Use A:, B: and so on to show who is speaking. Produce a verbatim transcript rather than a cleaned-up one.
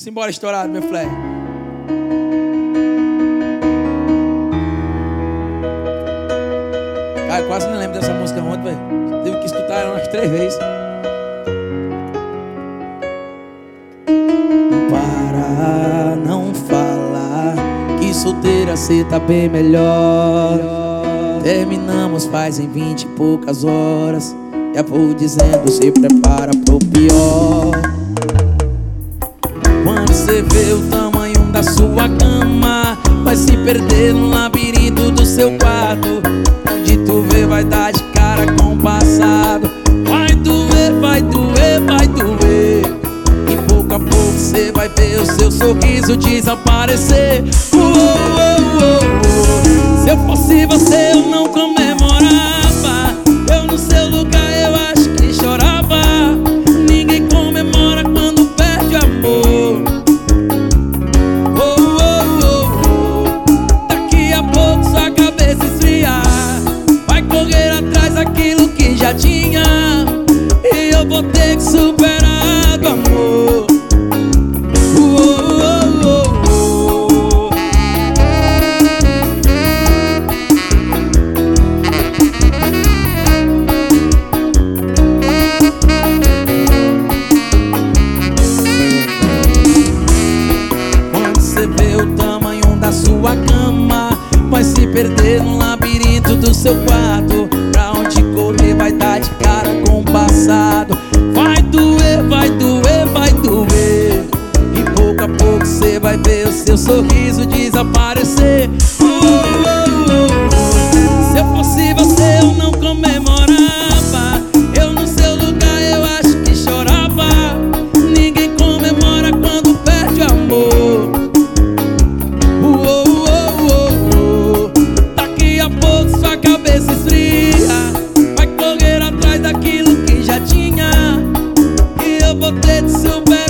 A: Simbora estourado, meu flare. Cara, eu quase não lembro dessa música ontem, velho. Tive que escutar ela umas três vezes. Para não falar que solteira cê tá bem melhor. Terminamos faz em vinte e poucas horas. Já vou dizendo, se prepara pro pior. Quando cê vê o tamanho da sua cama, vai se perder no labirinto do seu quarto. Onde tu vê vai dar de cara com o passado. Vai doer, vai doer, vai doer. E pouco a pouco cê vai ver o seu sorriso desaparecer. uh, uh, uh, uh. Se eu fosse você eu não comemorava. Eu no seu lugar eu acho que chorava. Ninguém comemora quando perde o amor. Oh, oh, oh, oh. Daqui a pouco sua cabeça esfriar. Vai correr atrás daquilo que já tinha. E eu vou ter que superar do amor. Oh, oh, oh, oh. Quando você vê o tamanho da sua cama, vai se perder no labirinto do seu quarto. Pra onde correr vai dar de cara com o passado. Vai doer, vai doer, vai doer. E pouco a pouco cê vai ver o seu sorriso desaparecer. Oh, oh, oh, oh. Se eu fosse você eu não comemorava. Eu no seu lugar eu acho que chorava. Ninguém comemora quando perde o amor. Oh, oh, oh, oh. Daqui a pouco sua cabeça esfria. Vai correr atrás daquilo que já tinha. E eu vou ter de superar.